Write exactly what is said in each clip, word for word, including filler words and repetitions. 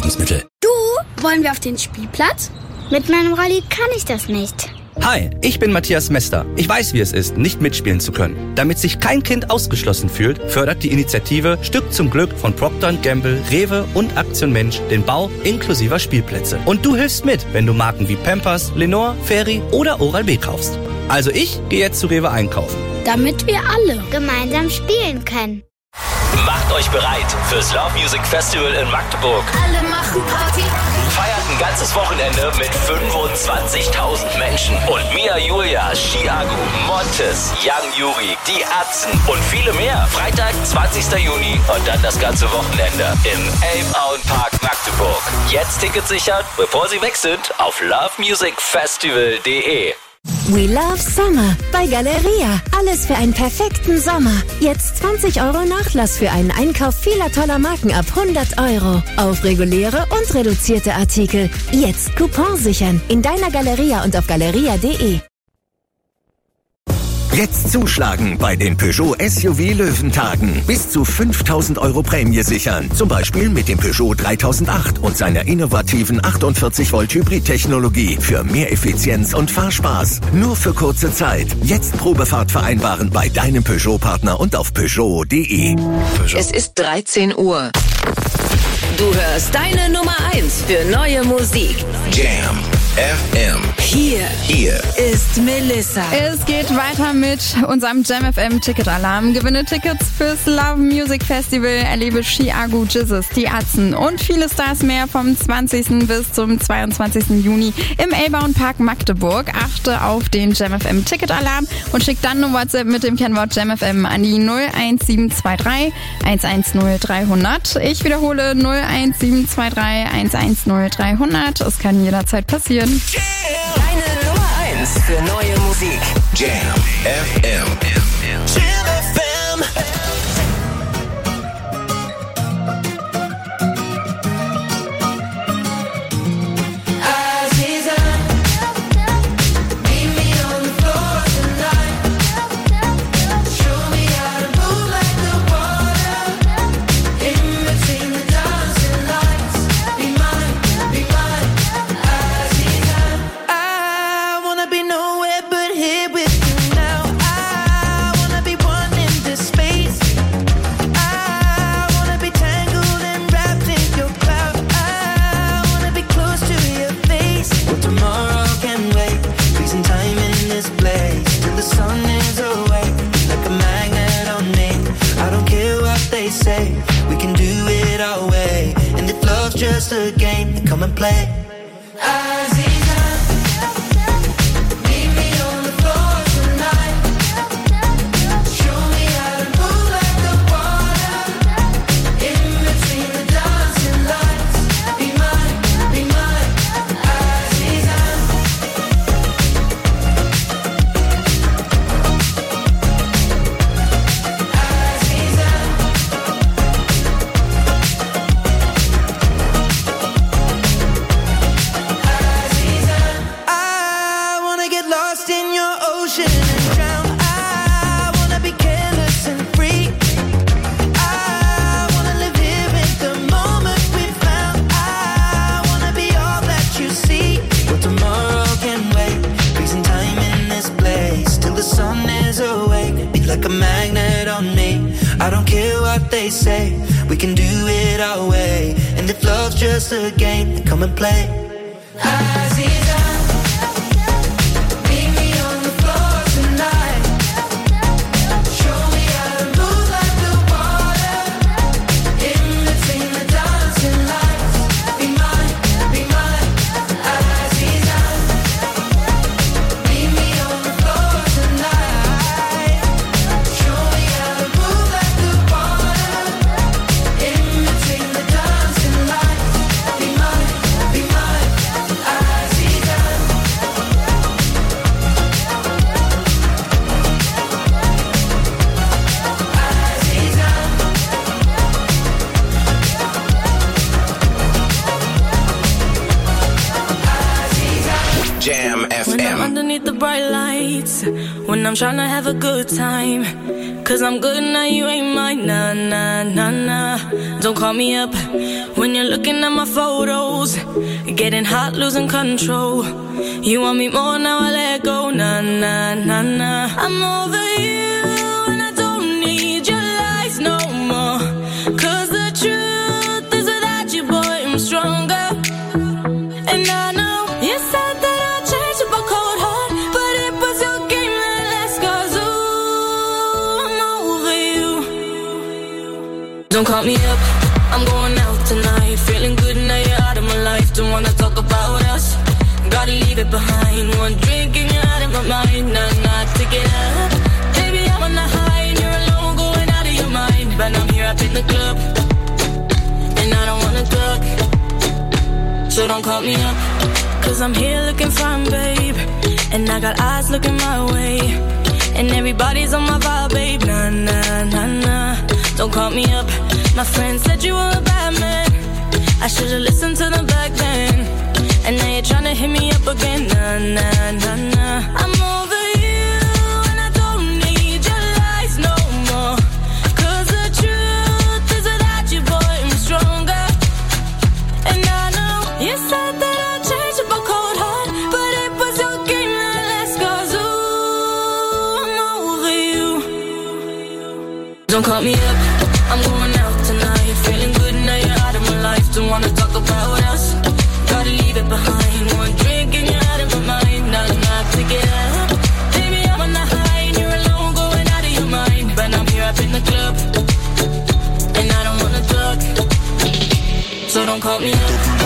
Lebensmittel. Du, wollen wir auf den Spielplatz? Mit meinem Rolli kann ich das nicht. Hi, ich bin Matthias Mester. Ich weiß, wie es ist, nicht mitspielen zu können. Damit sich kein Kind ausgeschlossen fühlt, fördert die Initiative Stück zum Glück von Procter und Gamble, Rewe und Aktion Mensch den Bau inklusiver Spielplätze. Und du hilfst mit, wenn du Marken wie Pampers, Lenore, Fairy oder Oral-B kaufst. Also ich gehe jetzt zu Rewe einkaufen. Damit wir alle gemeinsam spielen können. Macht euch bereit fürs Love Music Festival in Magdeburg. alle machen Party. Feiert ein ganzes Wochenende mit fünfundzwanzigtausend Menschen. Und Mia Julia, Chiago, Montes, Young Yuri, die Atzen und viele mehr. Freitag, zwanzigster Juni und dann das ganze Wochenende im Elbauer Park Magdeburg. Jetzt Tickets sichern, bevor sie weg sind, auf love music festival punkt de. We love Summer bei Galeria. Alles für einen perfekten Sommer. Jetzt zwanzig Euro Nachlass für einen Einkauf vieler toller Marken ab hundert Euro. Auf reguläre und reduzierte Artikel. Jetzt Coupon sichern. In deiner Galeria und auf galeria punkt de. Jetzt zuschlagen bei den Peugeot S U V Löwentagen. Bis zu fünftausend Euro Prämie sichern. Zum Beispiel mit dem Peugeot dreitausendacht und seiner innovativen achtundvierzig Volt Hybrid-Technologie für mehr Effizienz und Fahrspaß. Nur für kurze Zeit. Jetzt Probefahrt vereinbaren bei deinem Peugeot-Partner und auf peugeot punkt de. Peugeot. Es ist dreizehn Uhr. Du hörst deine Nummer eins für neue Musik. Jam F M. Hier, Hier ist Melissa. Es geht weiter mit unserem Jam F M Ticketalarm. Gewinne Tickets fürs Love Music Festival, erlebe Chiago, Jesus, die Atzen und viele Stars mehr vom zwanzigsten bis zum zweiundzwanzigsten Juni im Elbauer Park Magdeburg. Achte auf den Jam F M Ticketalarm und schick dann eine WhatsApp mit dem Kennwort Jam F M an die null eins sieben zwei drei eins eins null dreihundert. Ich wiederhole null eins sieben zwei drei eins eins null dreihundert. Es kann jederzeit passieren. Deine Nummer eins für neue Musik. Jam F M. Jam F M. Just a game, come and play. Like a magnet on me. I don't care what they say. We can do it our way. And if love's just a game, then come and play. Aziza, meet me on the floor tonight. Show me how to move like the water. In between the dancing lights. Be mine, be mine. Aziza, meet me on the floor tonight. underneath the bright lights when I'm trying to have a good time. Cause I'm good now, you ain't mine. Nah, nah, nah, nah. Don't call me up when you're looking at my photos. Getting hot, losing control. You want me more, now I let go. Nah, nah, nah, nah. I'm over you and I don't need your lies no more. Cause the truth is without you, boy, I'm stronger. And I know you said that I'd change up a cold heart, but it was your game that last. Cause ooh, I'm over you. Don't call me up, I'm going out tonight. Feeling good now you're out of my life. Don't wanna talk about us, gotta leave it behind. One drink and you're out of my mind. Nah, nah, take it up. Baby, I'm on the high and you're alone, going out of your mind. But I'm here up in the club and I don't wanna talk, so don't call me up. Cause I'm here looking fine, babe, and I got eyes looking my way, and everybody's on my vibe, babe. Nah, nah, nah, nah. Don't call me up. My friend said you were a bad man. I should've listened to them back then. And now you're tryna hit me up again. Nah, nah, nah, nah. I'm over you and I don't need your lies no more. Cause the truth is without you, boy, I'm stronger. And I know you said that I'd change up a cold heart, but it was your game that last. Cause ooh, I'm over you. Don't call me up, I'm going out tonight. Feeling good now you're out of my life. Don't wanna talk about us, gotta leave it behind. One drink and you're out of my mind. Now I'm not to get up. Baby, I'm on the high and you're alone, going out of your mind. But I'm here up in the club and I don't wanna talk, so don't call me up.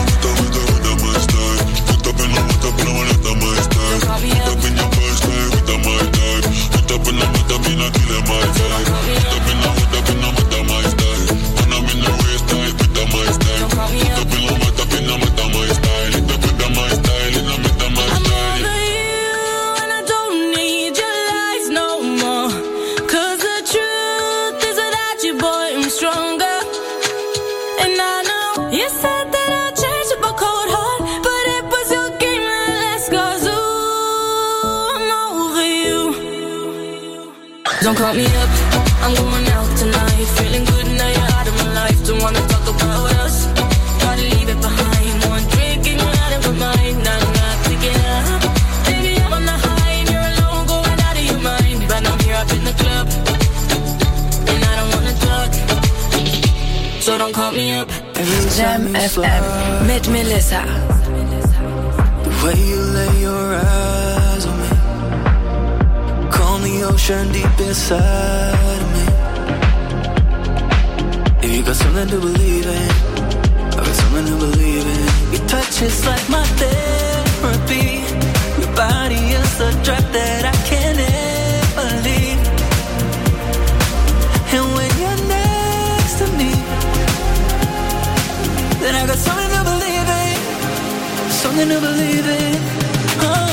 Don't call me up, I'm going out tonight. Feeling good now you're out of my life. Don't wanna talk about us, gotta leave it behind. One drink and you're out of my mind. Now I'm not to get up. Baby, I'm on the high and you're alone, going out of your mind. But I'm here up in the club and I don't wanna talk, so don't call me up. Jam F M mit Melissa. The way you lay your eyes on me, calm the ocean deep inside of me. If you got something to believe in, I got something to believe in. Your touch is like my therapy. Your body is a drug that I can't ever leave. And when you're next to me, then I got something to believe in, something to believe in. Oh.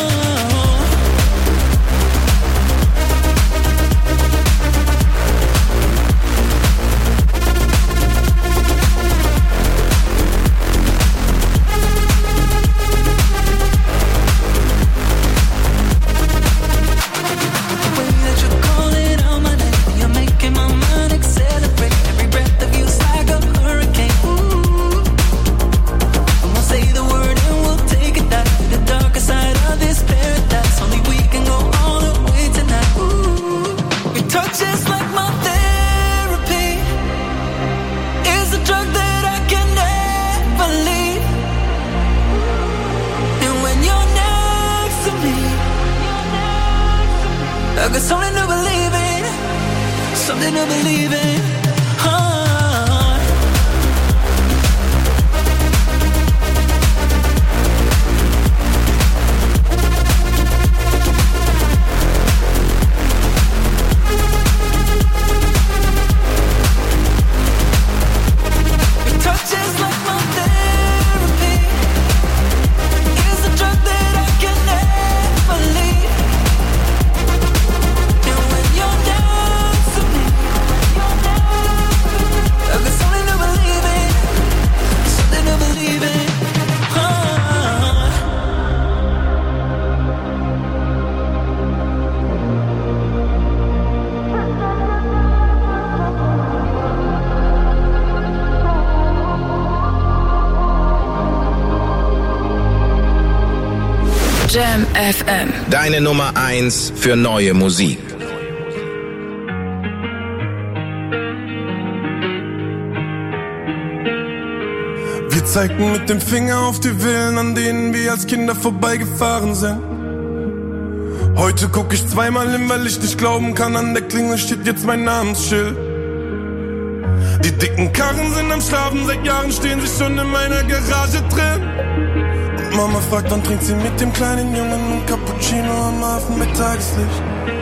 I got something to believe in, something to believe in. Jam F M. Deine Nummer eins für neue Musik. Wir zeigten mit dem Finger auf die Villen, an denen wir als Kinder vorbeigefahren sind. Heute guck ich zweimal hin, weil ich nicht glauben kann, an der Klingel steht jetzt mein Namensschild. Die dicken Karren sind am Schlafen, seit Jahren stehen sie schon in meiner Garage drin. Und Mama fragt, wann trinkt sie mit dem kleinen Jungen ein Cappuccino am Hafen mit Tageslicht.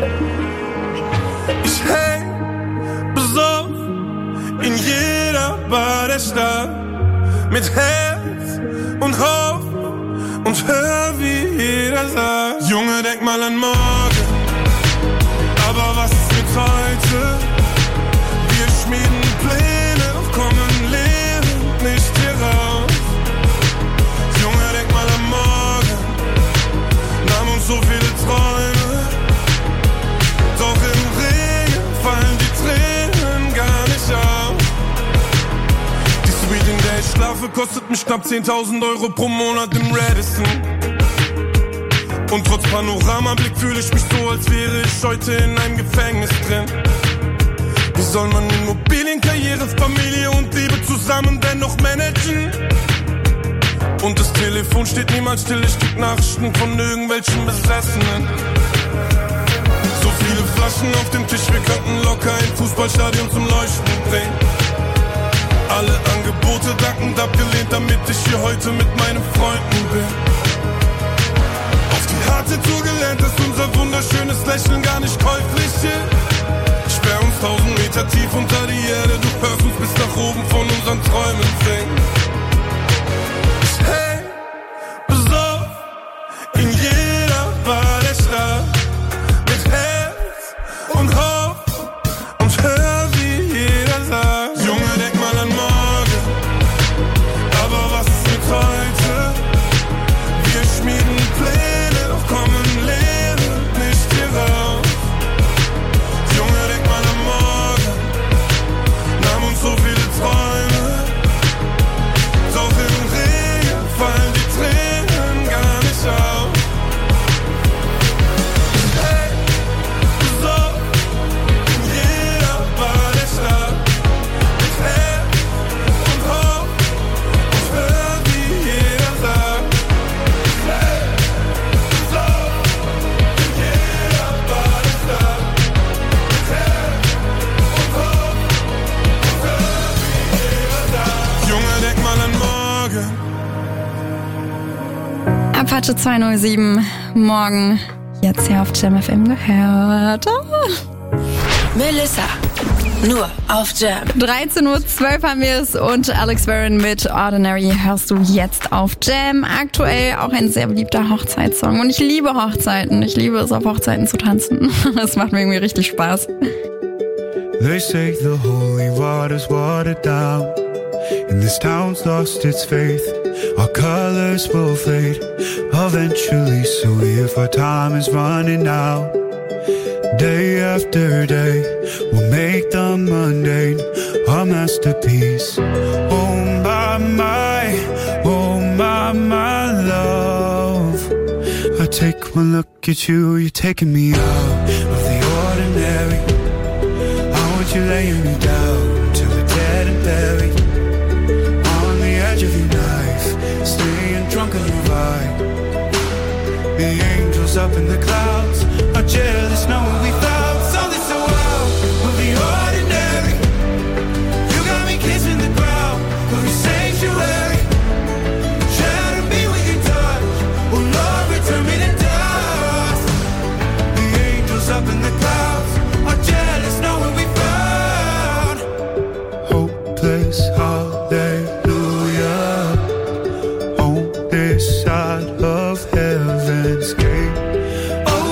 Ich häng besoffen in jeder Bar der Stadt, mit Herz und Hoffnung und hör, wie jeder sagt: Junge, denk mal an morgen, aber was ist mit heute? Wir schmieden Pläne, doch kommen lebend nicht hier raus. Junge, denk mal an morgen, nahm uns so viele Träume, doch im Regen fallen die Tränen gar nicht auf. Die Suite, in der ich schlafe, kostet mich knapp zehntausend Euro pro Monat im Radisson. Und trotz Panoramablick fühle ich mich so, als wäre ich heute in einem Gefängnis drin. Wie soll man Immobilien, Karriere, Familie und Liebe zusammen dennoch managen? Und das Telefon steht niemals still, ich krieg Nachrichten von irgendwelchen Besessenen. So viele Flaschen auf dem Tisch, wir könnten locker ein Fußballstadion zum Leuchten bringen. Alle Angebote dankend abgelehnt, damit ich hier heute mit meinen Freunden bin. Auf die harte Tour gelernt, dass unser wunderschönes Lächeln gar nicht käuflich ist. Sperr uns tausend Meter tief unter die Erde, du hörst uns bis nach oben von unseren Träumen singen. Ich häng besoffen in jeder Bar der Stadt, mit Herz und Hoffnung und hör, wie jeder sagt: Junge, denk mal an morgen, aber was ist mit heute? Wir schmieden Pläne, doch kommen lebend nicht hier raus. Junge, denk mal an morgen, nahm uns so viele Träume, doch im Regen fallen die Tränen gar nicht auf. Hey, so in jeder Bar der Stadt, mit Herz und Hoffnung und hör, wie jeder sagt. Hey, so in jeder Bar der Stadt, mit Herz und Hoffnung und hör, wie jeder sagt. Junge, denk mal an morgen. Apache zweihundertsieben, morgen, jetzt hier auf Jam F M gehört. Oh. Melissa, nur auf Jam. dreizehn Uhr zwölf haben wir es und Alex Warren mit Ordinary hörst du jetzt auf Jam. Aktuell auch ein sehr beliebter Hochzeitssong und ich liebe Hochzeiten. Ich liebe es, auf Hochzeiten zu tanzen. Das macht mir irgendwie richtig Spaß. They say the holy water's watered down, and this town's lost its faith. Our colors will fade eventually, so if our time is running out, day after day, we'll make the mundane our masterpiece. Oh my, my, oh my, my love, I take one look at you, you're taking me out of the ordinary. I want you laying me down till we're dead and buried, on the edge of your knife, staying drunk on your vibe. The angels up in the clouds are jealous knowing we found something so wild of the ordinary. You got me kissing the ground of your sanctuary. Shatter me with your touch, oh Lord, return me to dust. The angels up in the clouds are jealous knowing we found hopeless hallelujah on this side of heaven's gate. Oh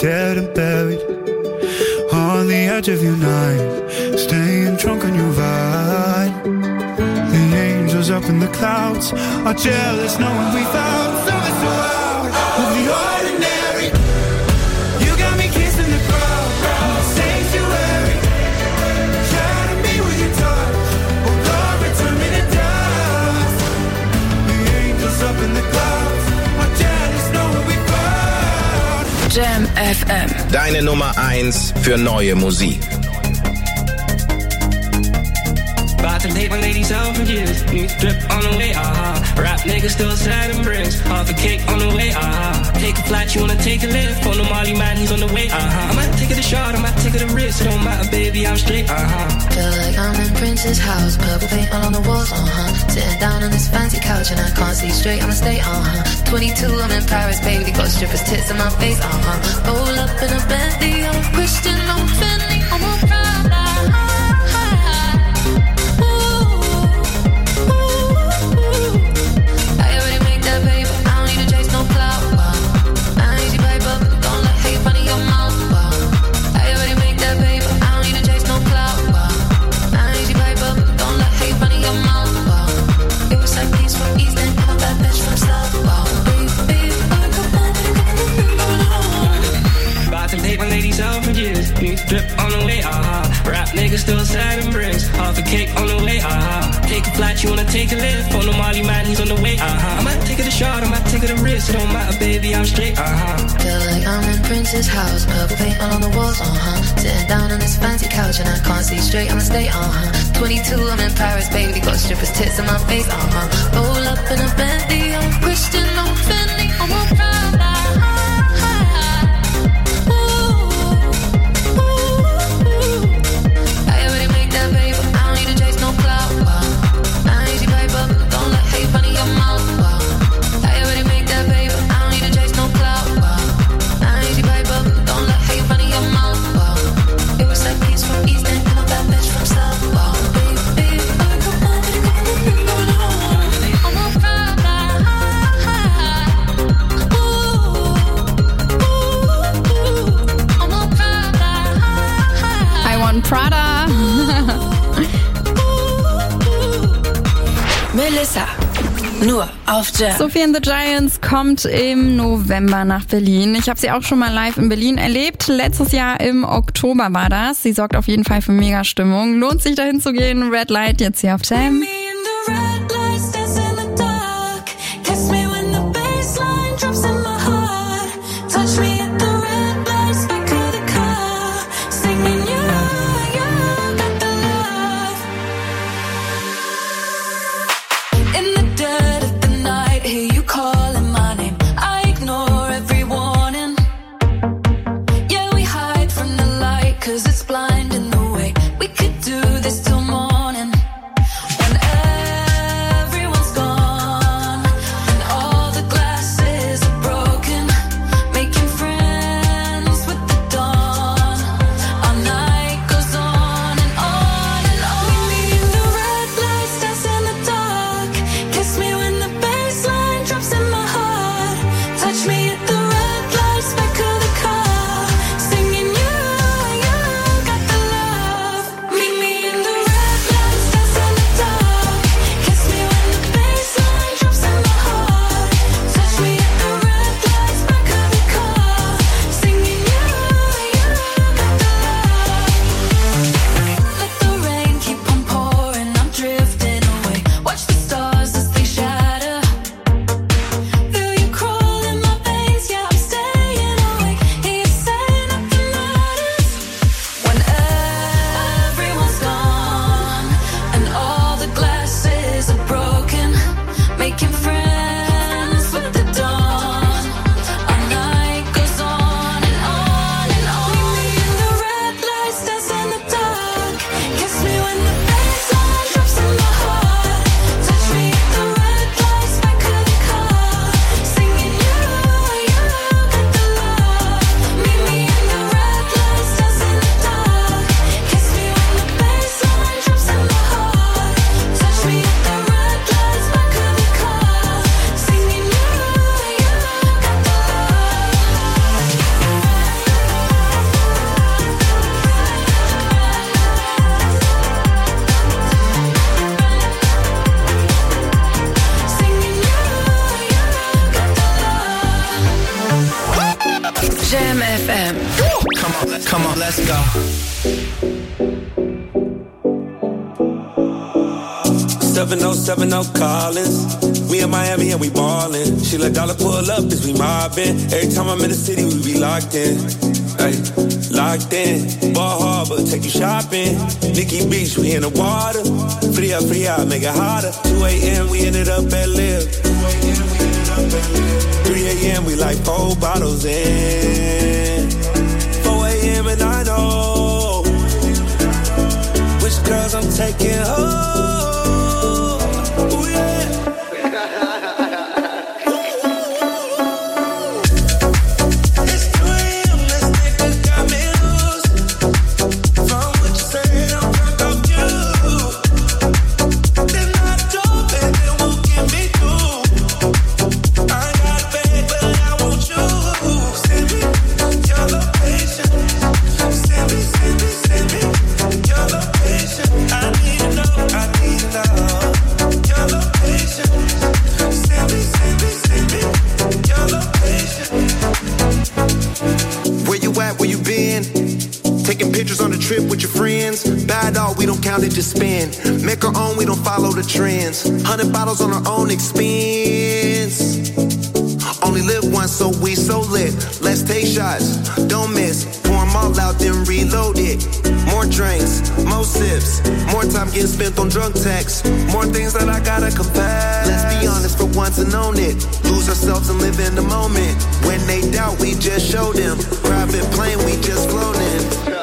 dead and buried on the edge of your night, staying drunk on your vine. The angels up in the clouds are jealous knowing we found something so out of the ordinary. You got me kissing the crowd, sanctuary. Shatter me with your touch, oh Lord, return me to dust. The angels up in the clouds are jealous knowing we found Jam F M. Deine Nummer eins für neue Musik. About to take my ladies out for years. New drip on the way, ah. Rap niggas still sad and bricks. Half a cake on the way, ah. Take a flight, you wanna take a lift. On the Molly man, he's on the way, ah. I might take it a shot, I might take it a risk. It don't matter, baby, I'm straight, ah. Feel like I'm in Prince's house. Purple paint all on the walls, uh-huh. Sitting down on this fancy couch and I can't see straight, I'ma stay, uh-huh. twenty-two, I'm in Paris, baby. Got strippers' tits in my face, uh-huh. Roll up in a Bentley, I'm Christian, I'm Fendi, I'm a Prada. New drip on the way, ah. Rap niggas still sad and bricks. Half a cake on the way, ah. Take a flight, you wanna take a lift. On the Molly man, he's on the way, ah. I might take it a shot, I might take it a risk. It don't matter, baby, I'm straight, ah. Feel like I'm in Prince's house. Purple paint all on the walls, uh-huh. Sitting down on this fancy couch and I can't see straight, I'ma stay, uh-huh. twenty-two, I'm in Paris, baby. Got strippers' tits in my face, uh-huh. Roll up in a Bentley, I'm Christian, I'm Fendi, I'm a Prada. Prada. Melissa, nur auf Jam. Sophie and the Giants kommt im November nach Berlin. Ich habe sie auch schon mal live in Berlin erlebt. Letztes Jahr im Oktober war das. Sie sorgt auf jeden Fall für Mega-Stimmung. Lohnt sich dahin zu gehen. Red Light jetzt hier auf Jam. Cause it's blinding the way we could do this till morning. When Jam F M. Come on, come on, let's go. seven oh seven oh Collins. Me in Miami and we ballin'. She let dollar pull up as we mobbin'. Every time I'm in the city, we be locked in. Ay, locked in. Ball Harbor, take you shopping. Nikki Beach, we in the water. Free up, free out, make it hotter. two a.m. we ended up at Live. three a.m. we like four bottles in. four a.m. and I know which girls I'm taking home. Ooh, yeah. It just spin. Make our own, we don't follow the trends. Hundred bottles on our own expense. Only live once, so we so lit. Let's take shots, don't miss. Pour them all out, then reload it. More drinks, more sips. More time getting spent on drunk texts. More things that I gotta confess. Let's be honest for once and own it. Lose ourselves and live in the moment. When they doubt, we just show them. Private plane, we just flown in.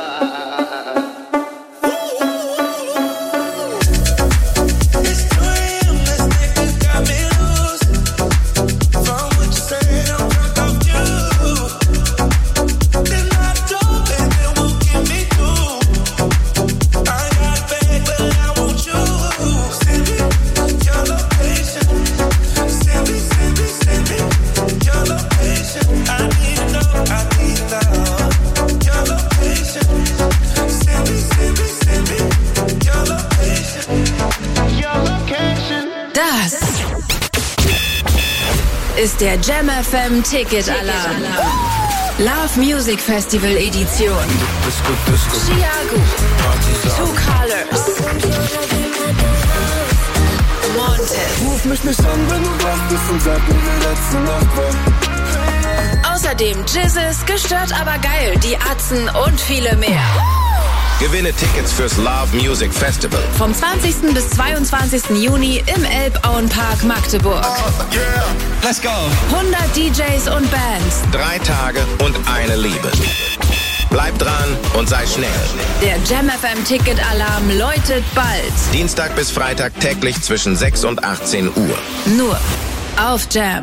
Ist der Jam F M Ticket Alarm. Love Music Festival Edition. Chiago. Two Colors. Wanted. Ruf mich nicht an, wenn du wach bist und sag mir, wie letzte Nacht war. Außerdem Jizzes, gestört aber geil, die Atzen und viele mehr. Gewinne Tickets fürs Love Music Festival. Vom zwanzigsten bis zweiundzwanzigsten Juni im Elbauenpark Magdeburg. Oh, yeah. Let's go. hundert D Js und Bands. Drei Tage und eine Liebe. Bleib dran und sei schnell. Der Jam F M Ticket Alarm läutet bald. Dienstag bis Freitag täglich zwischen sechs und achtzehn Uhr. Nur auf Jam.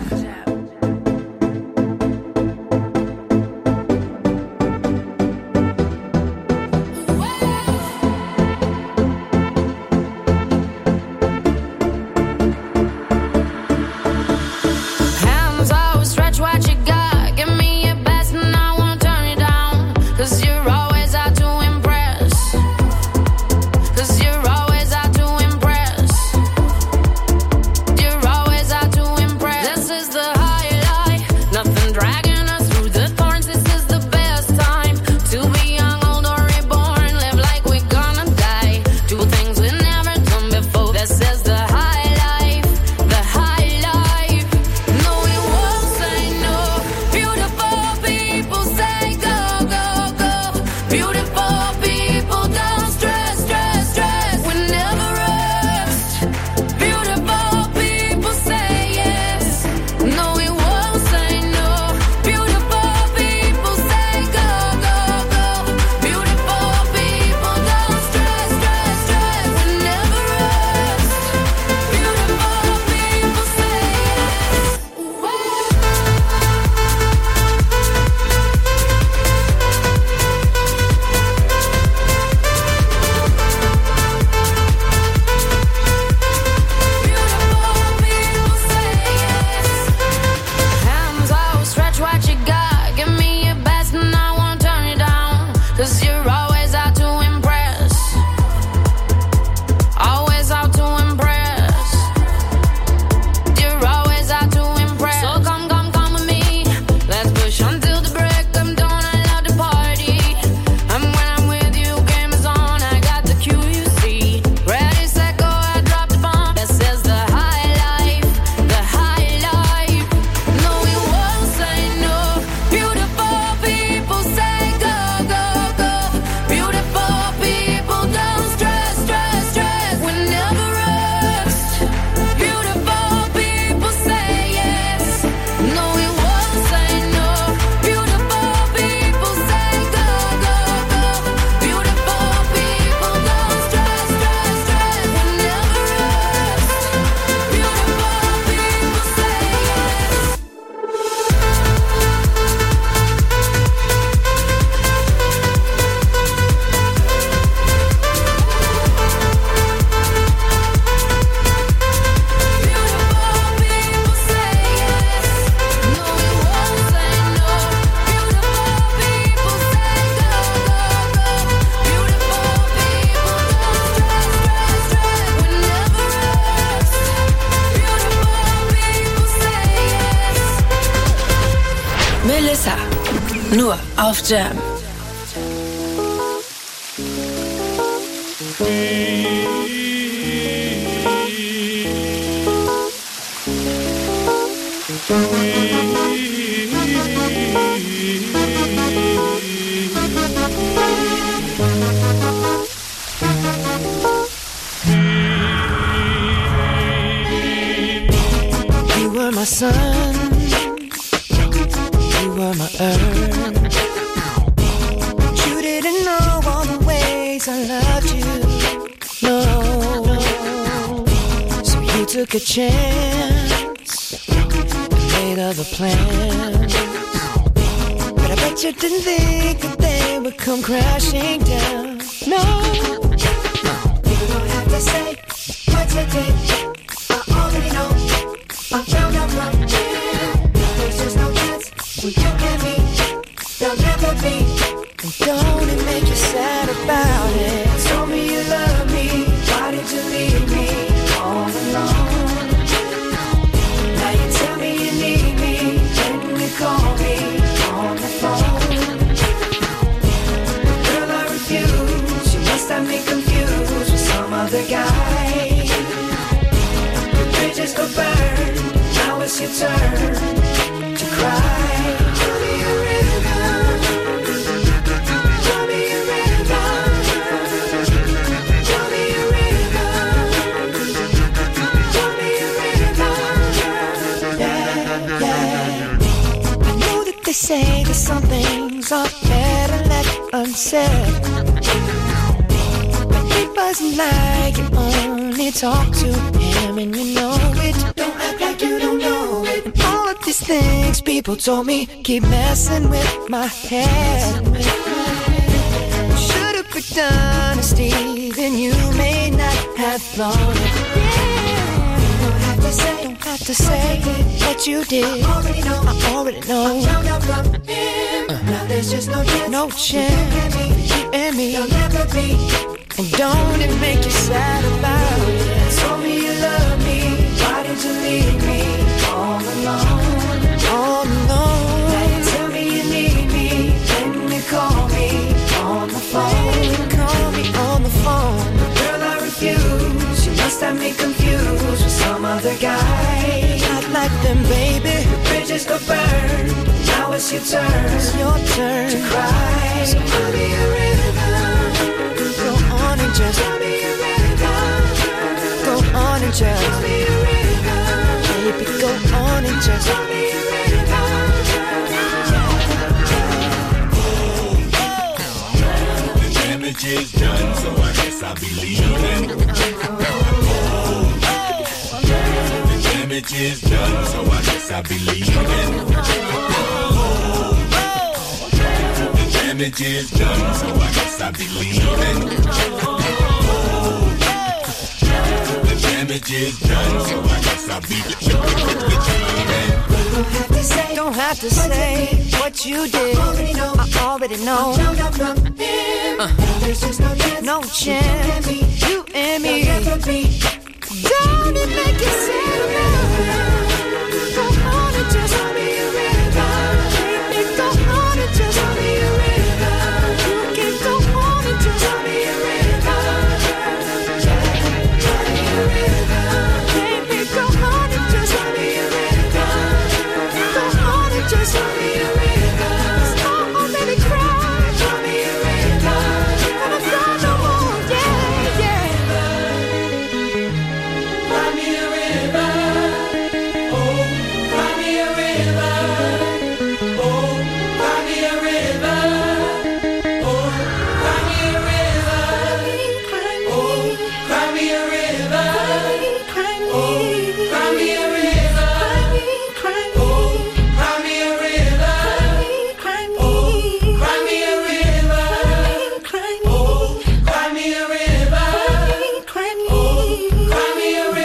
This is the Melissa. Nur auf Jam. You were my sun, you were my earth. You didn't know all the ways I loved you, no. So you took a chance and made other plans. But I bet you didn't think that they would come crashing down, no. You don't have to say what you did, I already know. I found out from you. There's just no chance for you and me. There'll never be. And don't it make you sad about it? Told me you love me. Why did you leave me all alone? Now you tell me you need me. When you call me on the phone. Girl, I refuse. You must have me confused with some other guy. The bridges go burn. Now it's your turn to cry. Tell me a river. Tell me a river. Tell me a river. Tell me a river. Yeah, yeah. I know that they say that some things are better left unsaid. But it wasn't like you only talk to him and you know it. Don't act like you don't know it. All of these things people told me keep messing with my head. Should've picked honesty, then you may not have thought it. Yeah. Don't have to say, don't have to say what you did. I already know, I already know. I found out from him. Uh. Now there's just no chance, no chance. You and me, you'll never be. And don't it make you sad about it? Told me you love me. Why did you leave me all alone? All alone. Now you tell me you need me. When you call me on the phone. Call me on the phone. Girl, I refuse. You must have me confused with some other guy. Not like them, baby. The bridges go burn. Now it's your turn. It's your turn to cry. So tell me a river. Go on and just tell me a river. Go on and just tell me a river. Baby, go on and just tell me a river. The damage is done, so I guess I'll be leaving. The damage is done, so I guess I'll be leaving. The damage is done, so I guess I'll be leaving. The damage is done, so I guess I'll be leaving. Don't have to say, don't have to say what you did. I already know. I already know. I found out from him. Uh. There's just no chance. No chance. You and me. You and me. Don't it make you sad about it? Go on and just tell me a river. Baby, go on and just tell me a river. You can go on and just tell me a river. Tell me a river. Baby, go on and just tell me a river. Go on and just tell me a river. Stop already crying. Tell me a river. And I'm gone no more. Yeah, yeah. Cry me a river. Oh, cry me a river. Oh, cry me a river. Oh, cry me a river. Oh, cry me a river. Oh, cry me a river. Oh, cry me a river. Oh, cry me a river. Oh, cry me a river. Oh, cry me a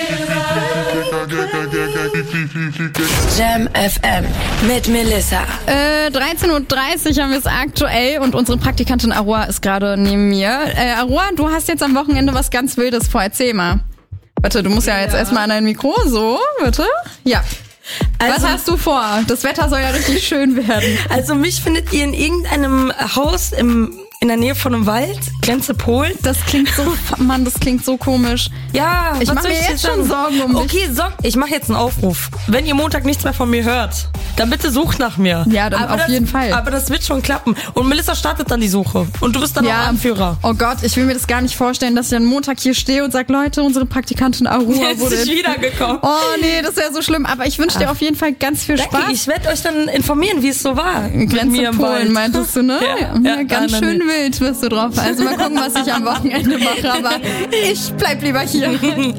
Jam F M mit Melissa. Äh, dreizehn Uhr dreißig haben wir es aktuell und unsere Praktikantin Aroa ist gerade neben mir. Äh, Aroa, du hast jetzt am Wochenende was ganz Wildes vor. Erzähl mal. Warte, du musst ja, ja jetzt erstmal an dein Mikro. So, bitte. Ja. Was hast du vor? Das Wetter soll ja richtig schön werden. Also mich findet ihr in irgendeinem Haus im, in der Nähe von einem Wald, Grenze Polen. Das klingt so, Mann, das klingt so komisch. Ja, ich was mache soll mir ich jetzt dir schon sagen? Sorgen um dich. Okay, so, ich mache jetzt einen Aufruf. Wenn ihr Montag nichts mehr von mir hört, dann bitte sucht nach mir. Ja, dann aber auf das, jeden Fall. Aber das wird schon klappen. Und Melissa startet dann die Suche. Und du bist dann ja. auch Anführer. Oh Gott, ich will mir das gar nicht vorstellen, dass ich dann Montag hier stehe und sage, Leute, unsere Praktikantin Arua Jetzt wurde... ist wiedergekommen. Oh nee, das wäre so schlimm. Aber ich wünsche dir auf jeden Fall ganz viel Danke, Spaß. ich werde euch dann informieren, wie es so war. Grenze mit mir im Wald. Polen, meintest du, ne? Ja, ja, ja, ganz ja, schön nein, wild wirst du drauf. Also mal gucken, was ich am Wochenende mache. Aber ich bleib lieber hier.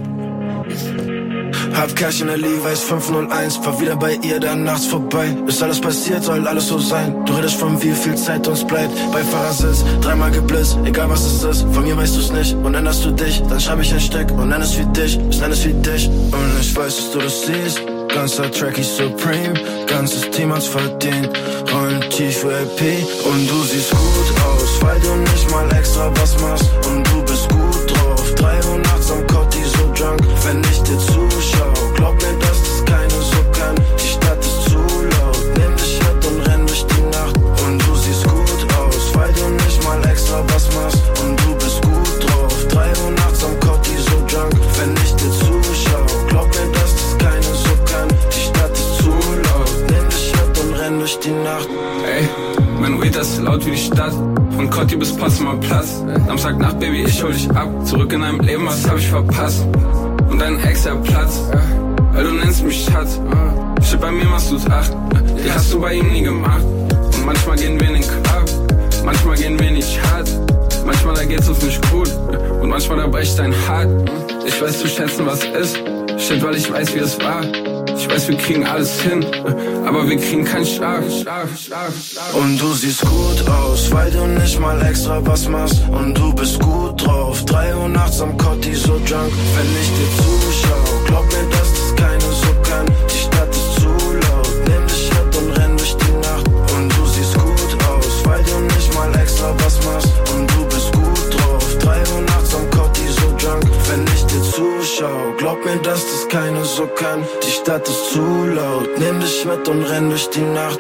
Hab Cash in der Levi's fünf null eins, fahr wieder bei ihr dann nachts vorbei. Ist alles passiert, soll alles so sein. Du redest von wie viel Zeit uns bleibt. Bei Fahrersitz, dreimal geblitzt, egal was es ist. Von mir weißt du's nicht und änderst du dich. Dann schreib ich ein Stück und nenn es wie dich. Ich nenn es wie dich und ich weiß, dass du das siehst. Ganzer Track ist Supreme, ganzes Team hat's verdient. Rollen tief V I P und du siehst gut aus, weil du nicht mal extra was machst. Und du bist gut drauf, drei Uhr nachts am Cotti so drunk. Wenn ich dir zuschau, glaub mir, dass das keine so kann. Die Stadt ist zu laut, nimm dich mit und renn durch die Nacht. Und du siehst gut aus, weil du nicht mal extra was machst. Und du bist gut drauf, drei Uhr nachts am Cotti so drunk. Wenn ich dir zuschau, glaub mir, dass das keine so kann. Die Stadt ist zu laut, nimm dich mit und renn durch die Nacht. Ey, mein Weed ist laut wie die Stadt. Von Cotti bis Potsdamer Platz. Samstagnacht, Baby, ich hol dich ab. Zurück in deinem Leben, was hab ich verpasst? Und dein Ex hat Platz, weil du nennst mich Schatz. Shit, bei mir machst du's acht, die hast du bei ihm nie gemacht. Und manchmal gehen wir in den Club, manchmal gehen wir nicht hart. Manchmal da geht's uns nicht gut und manchmal da bricht dein Hart. Ich weiß zu schätzen, was ist. Shit, weil ich weiß, wie es war. Ich weiß, wir kriegen alles hin, aber wir kriegen keinen Schlaf. Und du siehst gut aus, weil du nicht mal extra was machst. Und du bist gut drauf, drei Uhr nachts am Cotti so drunk. Wenn ich dir zuschau, glaub mir, dass das keine so kann. Die Stadt ist zu laut, nimm dich mit und renn durch die Nacht. Und du siehst gut aus, weil du nicht mal extra was machst. Und du bist gut drauf, drei Uhr nachts am Cotti so drunk. Wenn ich dir zuschau, glaub mir, dass das keine so kann. Die Stadt ist zu laut, nimm dich mit und renn durch die Nacht.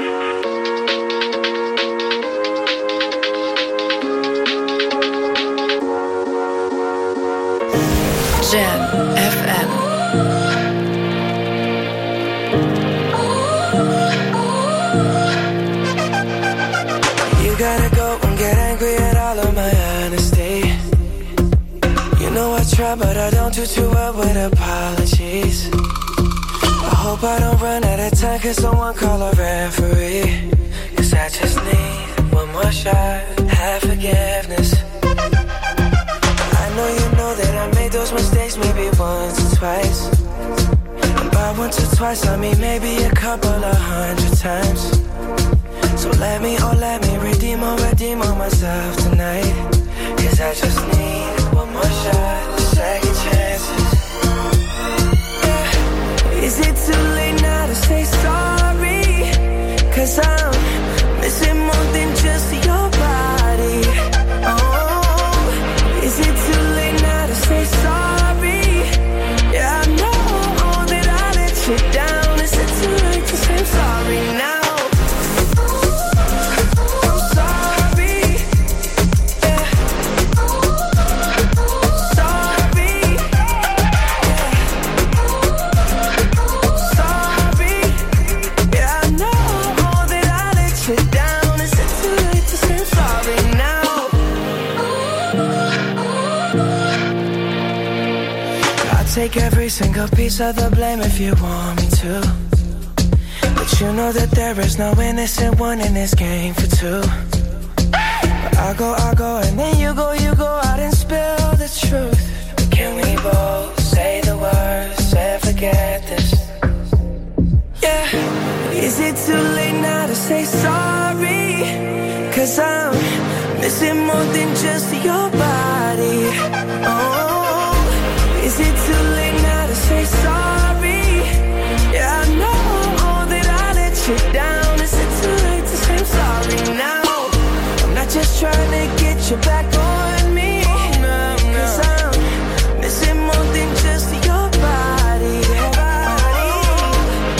Jam F M. You gotta go and get angry at all of my honesty. You know I try, but I don't do too well with apologies. I hope I don't run out of time, cause someone call a referee. Cause I just need one more shot, have forgiveness. I know you know that I made those mistakes maybe once or twice. And by once or twice I mean maybe a couple of hundred times. So let me, oh let me redeem or redeem on myself tonight. Cause I just need one more shot, second chances. Yeah. Is it too late now to say sorry? Cause I'm missing more than just your body. Oh, is it too late now to say sorry? Yeah, I know that I let you down. Is it too late to say I'm sorry now? Take every single piece of the blame if you want me to. But you know that there is no innocent one in this game for two. But I go, I go, and then you go, you go out and spill the truth. But can we both say the words and forget this? Yeah. Is it too late now to say sorry? Cause I'm missing more than just your body. Oh. Is it too late now to say sorry? Yeah, I know that I let you down. Is it too late to say I'm sorry now? I'm not just trying to get you back on me. Cause I'm missing more than just your body.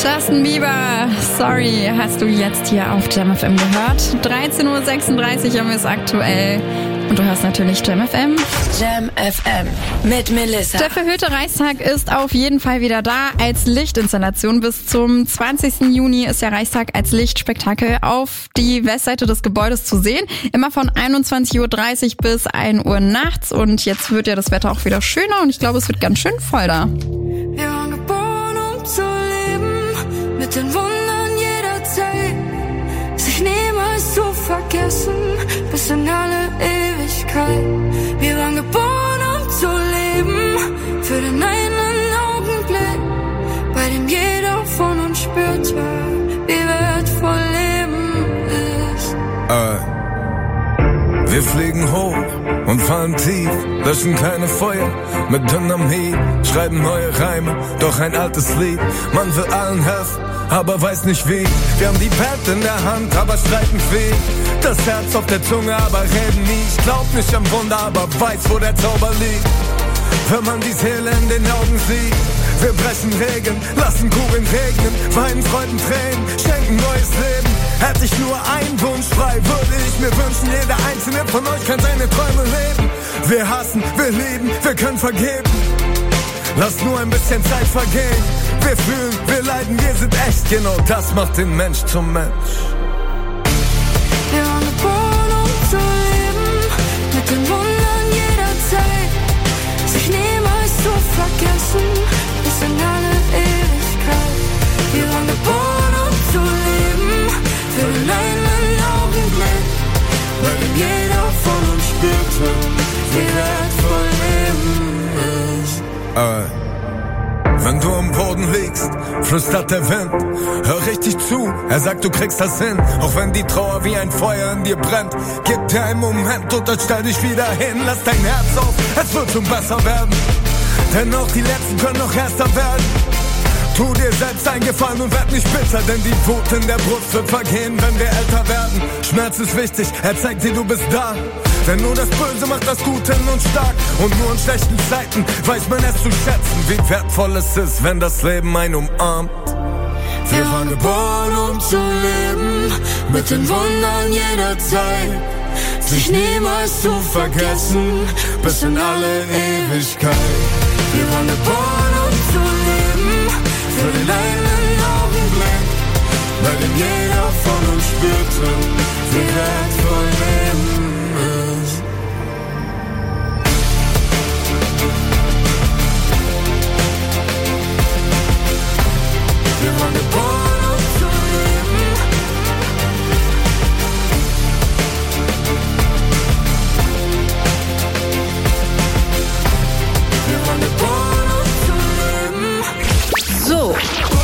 Justin Bieber, sorry, hast du jetzt hier auf Jam F M gehört. dreizehn Uhr sechsunddreißig haben wir es aktuell. Und du hörst natürlich Jam F M. Jam F M mit Melissa. Der verhüllte Reichstag ist auf jeden Fall wieder da als Lichtinstallation. Bis zum zwanzigsten Juni ist der Reichstag als Lichtspektakel auf die Westseite des Gebäudes zu sehen. Immer von einundzwanzig Uhr dreißig bis ein Uhr nachts. Und jetzt wird ja das Wetter auch wieder schöner und ich glaube, es wird ganz schön voll da. Wir waren geboren, um zu leben, mit den Wundern jeder Zeit. Sich niemals zu vergessen, bis in alle Ewigkeit. Wir waren geboren, um zu leben, für den einen Augenblick, bei dem jeder von uns spürte, wie wertvoll Leben ist. Äh. Wir fliegen hoch und fallen tief, löschen keine Feuer mit Dynamit, schreiben neue Reime, doch ein altes Lied. Man will allen helfen, aber weiß nicht wie. Wir haben die Pad in der Hand, aber streiten viel. Das Herz auf der Zunge, aber reden nie. Ich glaub nicht am Wunder, aber weiß, wo der Zauber liegt. Wenn man die Seele in den Augen sieht. Wir brechen Regeln, lassen Kugeln regnen, weinen Freuden, Tränen, schenken neues Leben. Hätte ich nur einen Wunsch frei, würde ich mir wünschen, jeder einzelne von euch kann seine Träume leben. Wir hassen, wir lieben, wir können vergeben. Lass nur ein bisschen Zeit vergehen. Wir fühlen, wir leiden, wir sind echt. Genau das macht den Mensch zum Mensch. Wir waren geboren, um zu leben, mit den Wundern jeder Zeit. Sich niemals zu vergessen, bis in alle Ewigkeit. Wir waren geboren, um zu leben, für den einen Augenblick, bei dem jeder von uns spürte, wie wertvoll Leben ist. Äh. Wenn du am Boden liegst, flüstert der Wind. Hör richtig zu, er sagt, du kriegst das hin. Auch wenn die Trauer wie ein Feuer in dir brennt. Gib dir einen Moment und dann stell dich wieder hin. Lass dein Herz auf, es wird schon besser werden. Denn auch die Letzten können noch erster werden. Tu dir selbst einen Gefallen und werd nicht bitter, denn die Wut in der Brust wird vergehen, wenn wir älter werden. Schmerz ist wichtig, er zeigt dir, du bist da. Denn nur das Böse macht das Gute in uns stark. Und nur in schlechten Zeiten weiß man es zu schätzen, wie wertvoll es ist, wenn das Leben einen umarmt. Wir waren geboren, um zu leben, mit den Wundern jeder Zeit. Sich niemals zu vergessen, bis in alle Ewigkeit. Wir waren geboren, um zu leben, für den einen Augenblick, bei dem jeder von uns spürte, wie wertvoll Leben ist. Wir waren geboren, um zu leben. Wir waren geboren, um zu leben. So.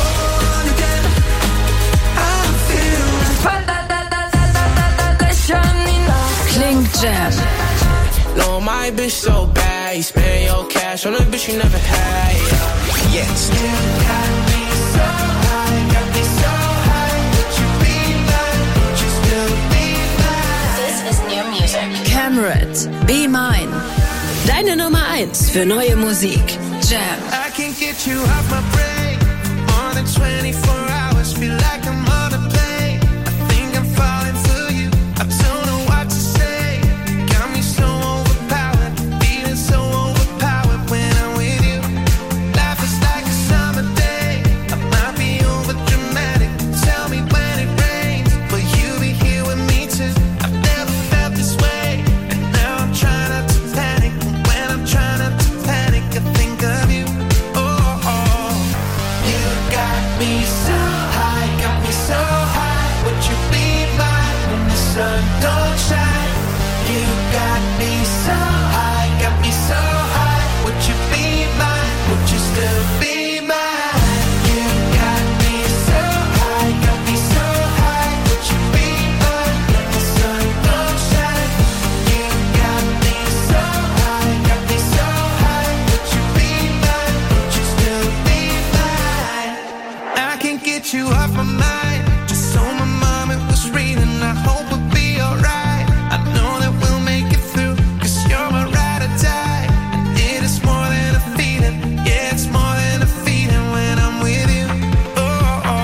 Klingt Jam. No, my bitch so bad. You spend your cash on a bitch you never had. Yes. You got me so high, got me so high. Would you be mine? Would you still be mine? This is new music. Cameron, Be Mine. Deine Nummer eins für neue Musik. Jam. I can't get you off my brain. More than twenty-four hours, feel like I'm on a plane. I think I'm falling for you. I don't know what to say. Got me so overpowered, feeling so overpowered when I'm with you. Life is like a summer day. I might be over dramatic. Tell me when it rains, will you be here with me too? I've never felt this way, and now I'm trying not to panic. And when I'm trying not to panic, I think of you. Oh, oh. You got me so high, got me so high. Would you be mine when the sun don't shine? You got me so high, got me so high. Would you be mine? Would you still be mine? You got me so high, got me so high. Would you be mine when the sun don't shine? You got me so high, got me so high. Would you be mine? Would you still be mine? I can't get you off my mind. Just so my mom it was reading. I hope we'll be alright. I know that we'll make it through, 'cause you're my ride or die. And it is more than a feeling. Yeah, it's more than a feeling when I'm with you. Oh, oh.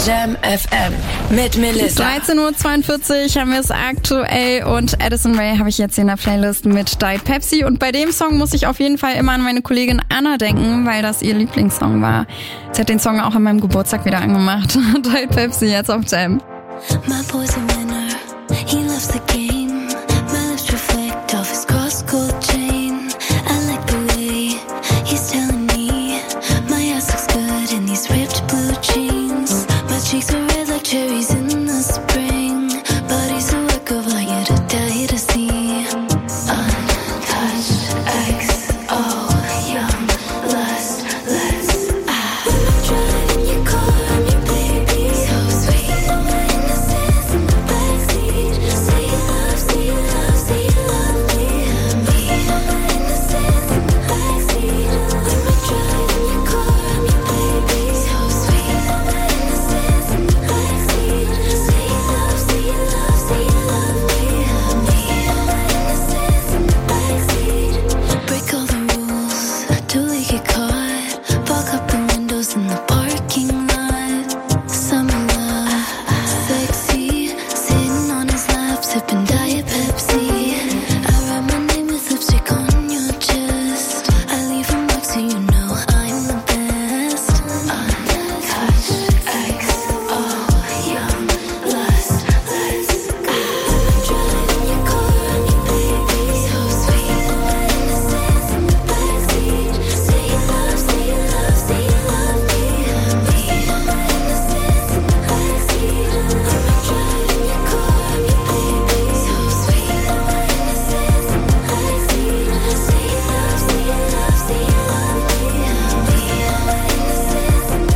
Jam F M mit Melissa. dreizehn Uhr zweiundvierzig haben wir es aktuell und Addison Rae habe ich jetzt hier in der Playlist mit Diet Pepsi. Und bei dem Song muss ich auf jeden Fall immer an meine Kollegin Anna denken, weil das ihr Lieblingssong war. Sie hat den Song auch an meinem Geburtstag wieder angemacht. Diet Pepsi jetzt auf Jam. My boy's a winner, he loves the game. My lips reflect off his cross-gold chain. I like the way he's telling me my ass looks good in these ripped blue jeans. My cheeks are red like cherries in the spring. Body's a work of art, yeah, to die to see. Untouched X O, young lust, let's ah. Driving your car, I'm your baby, so sweet. Innocence in the backseat. Say you love, say you love, say you love me. Me, innocence in the backseat. When we're driving your car, I'm your baby, so sweet. Innocence in the backseat. Say you love, say you love, say you love me. Me, innocence in the backseat. Break all the rules, till we get caught. Fog up the windows in the parking lot. Summer love, sexy. Sitting on his lap, sipping Diet Pepsi. I write my name with lipstick on your chest. I leave a mark so you know I'm the best. Untouched X O, young lust, let's go. Driving your car, I'm your baby, so sweet. Innocence in the backseat. Say you love, say you love, say you love me. Me, innocence in the backseat. When we're driving your car, I'm your baby, so sweet. Innocence in the backseat. Say you love, say you love, say you love me. Me, innocence in the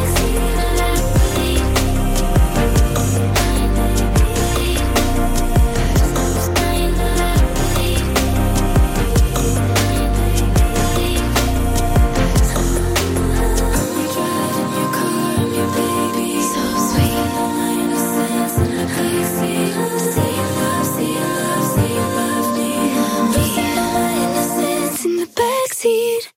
backseat.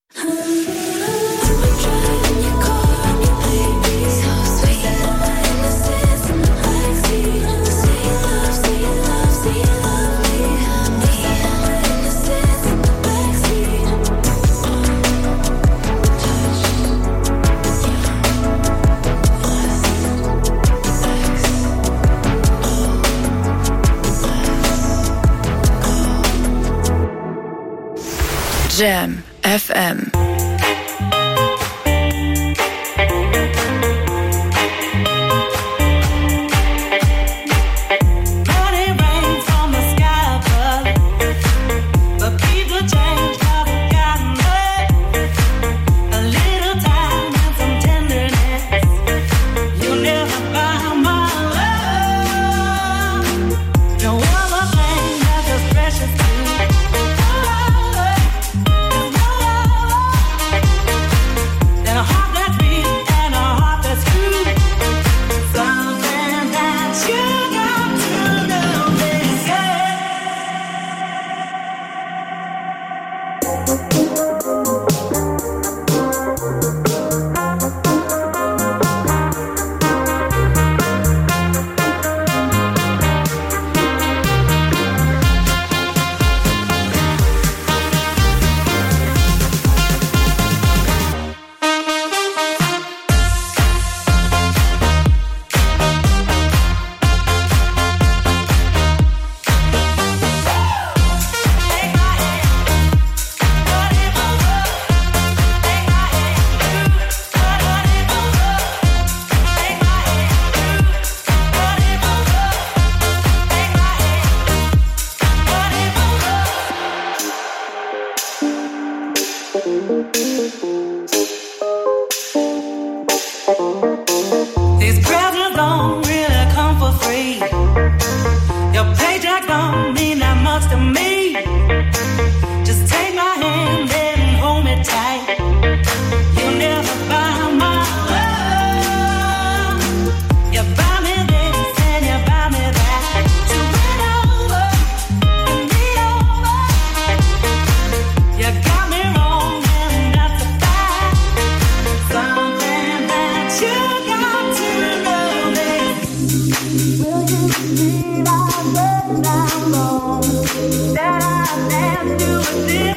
Jam F M. Precious to me.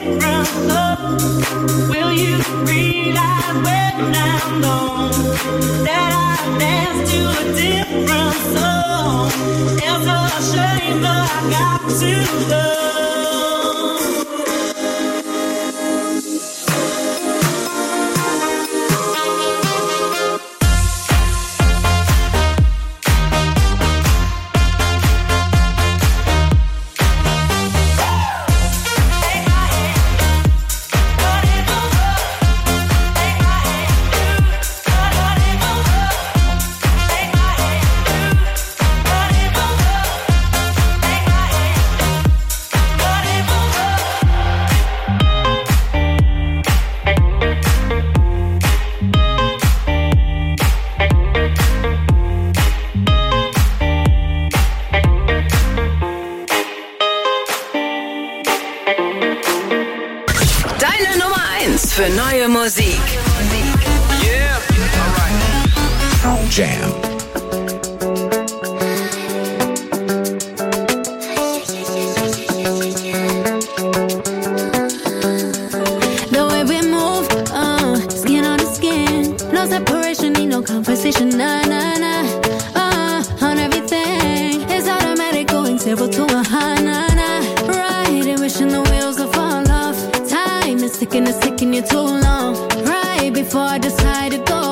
difference. Oh, will you realize when I'm gone that I dance to a different song? It's a shame, but I got to go. Deine Nummer eins für neue Musik. Yeah, alright. Jam. The way we move, uh, skin on the skin. No separation, need no conversation, nah, nah, nah. Uh, on everything, it's automatic, going zero to a high, nah, nah. Right, and wishing the wheels will fall off. Time is ticking, it's taking you too long. Right before I decide to go.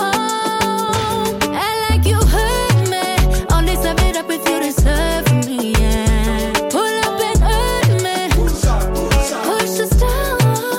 And like you hurt me, all this I made up if you deserve from me, yeah. Pull up and hurt me, push the stars.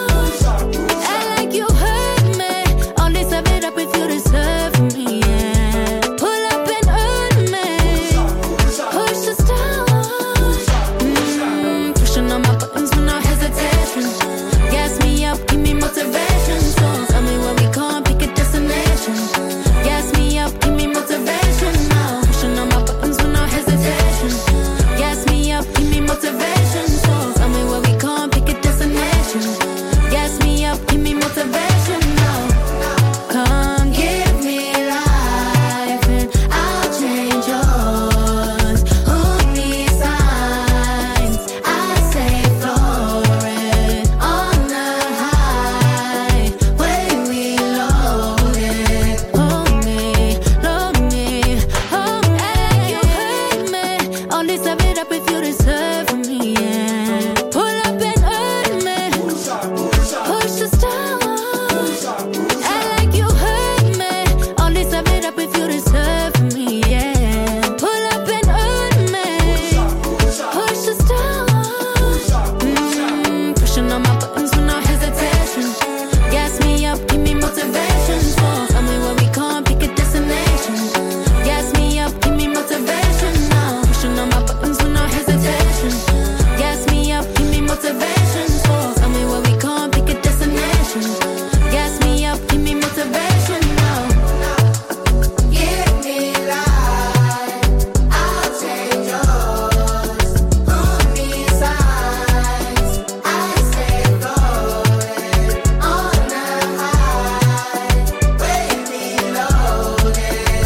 And like you hurt me, all this I made up if you deserve from me, yeah. Pull up and hurt me, push the stars. Mm, pushing on my buttons with no hesitation. Gas me up, give me motivation. So tell me where we can't pick a destination. Gas me up, give me motivation now. Pushing on my buttons with no hesitation. Gas me up, give me motivation. So tell me where we can't pick a destination. Gas me up, give me motivation now. Come give me life and I'll change yours. Who needs signs? I say florid on the high when we load it. Hold me, love me, hold me. You hurt me, all this I made up if you deserve from me, yeah. Pull up and hurt me, push the stars. And like you hurt me, all this I made up if you deserve from me, yeah. Pull up and hurt me, push the stars. Mm, pushing on my buttons with no hesitation. Gas me up, give me motivation. So tell me where we can't pick a destination. Gas me up, give me motivation now. Pushing on my buttons with no hesitation. Gas me up, give me motivation. So tell me where we can't pick a destination. Gas me up, give me motivation now. Give me life, I'll change yours. Who needs signs? I say floating on the high when we load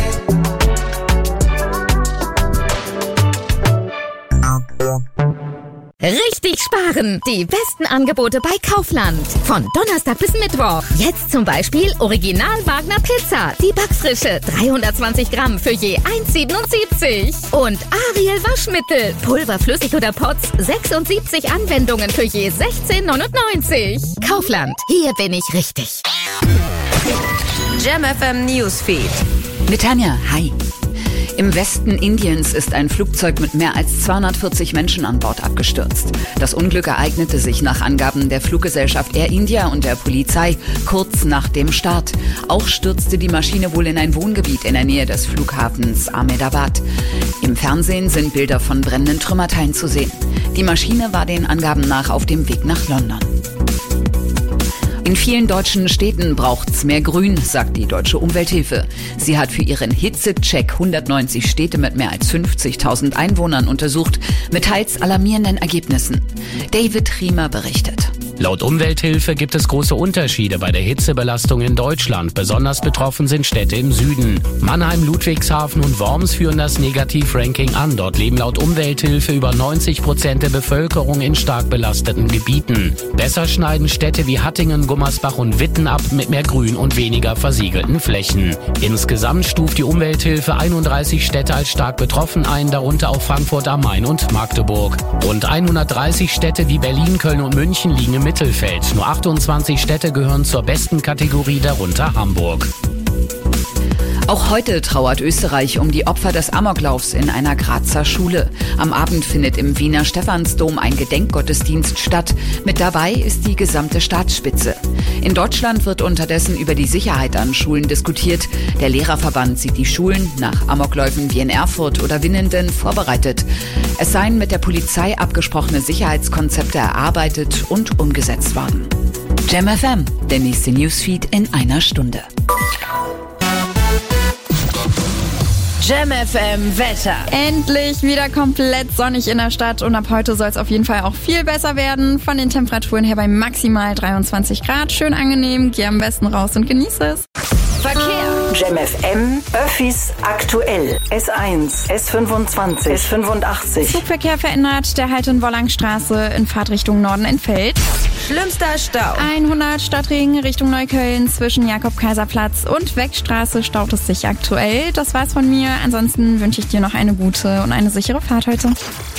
Richtig sparen! Die besten Angebote bei Kaufland. Von Donnerstag bis Mittwoch. Jetzt zum Beispiel Original Wagner Pizza. Die Backfrische. dreihundertzwanzig Gramm für je eins siebenundsiebzig. Und Ariel Waschmittel. Pulver, flüssig oder Pots. sechsundsiebzig Anwendungen für je sechzehn neunundneunzig. Kaufland. Hier bin ich richtig. Jam F M Newsfeed. Mit Tanja, hi. Im Westen Indiens ist ein Flugzeug mit mehr als zweihundertvierzig Menschen an Bord abgestürzt. Das Unglück ereignete sich nach Angaben der Fluggesellschaft Air India und der Polizei kurz nach dem Start. Auch stürzte die Maschine wohl in ein Wohngebiet in der Nähe des Flughafens Ahmedabad. Im Fernsehen sind Bilder von brennenden Trümmerteilen zu sehen. Die Maschine war den Angaben nach auf dem Weg nach London. In vielen deutschen Städten braucht's mehr Grün, sagt die Deutsche Umwelthilfe. Sie hat für ihren Hitzecheck hundertneunzig Städte mit mehr als fünfzigtausend Einwohnern untersucht, mit teils alarmierenden Ergebnissen. David Riemer berichtet. Laut Umwelthilfe gibt es große Unterschiede bei der Hitzebelastung in Deutschland. Besonders betroffen sind Städte im Süden. Mannheim, Ludwigshafen und Worms führen das Negativ-Ranking an. Dort leben laut Umwelthilfe über neunzig Prozent der Bevölkerung in stark belasteten Gebieten. Besser schneiden Städte wie Hattingen, Gummersbach und Witten ab mit mehr Grün und weniger versiegelten Flächen. Insgesamt stuft die Umwelthilfe einunddreißig Städte als stark betroffen ein, darunter auch Frankfurt am Main und Magdeburg. Rund hundertdreißig Städte wie Berlin, Köln und München liegen im Mittelfeld. Nur achtundzwanzig Städte gehören zur besten Kategorie, darunter Hamburg. Auch heute trauert Österreich um die Opfer des Amoklaufs in einer Grazer Schule. Am Abend findet im Wiener Stephansdom ein Gedenkgottesdienst statt. Mit dabei ist die gesamte Staatsspitze. In Deutschland wird unterdessen über die Sicherheit an Schulen diskutiert. Der Lehrerverband sieht die Schulen nach Amokläufen wie in Erfurt oder Winnenden vorbereitet. Es seien mit der Polizei abgesprochene Sicherheitskonzepte erarbeitet und umgesetzt worden. Jam F M, der nächste Newsfeed in einer Stunde. Jam F M Wetter. Endlich wieder komplett sonnig in der Stadt und ab heute soll es auf jeden Fall auch viel besser werden. Von den Temperaturen her bei maximal dreiundzwanzig Grad. Schön angenehm, geh am besten raus und genieße es. Verkehr. Jam F M, Öffis aktuell. S eins, S fünfundzwanzig, S fünfundachtzig. Zugverkehr verändert, der Halt in Wollangstraße in Fahrtrichtung Norden entfällt. Schlimmster Stau. hundert Stadtring Richtung Neukölln zwischen Jakob-Kaiser-Platz und Wegstraße staut es sich aktuell. Das war's von mir. Ansonsten wünsche ich dir noch eine gute und eine sichere Fahrt heute.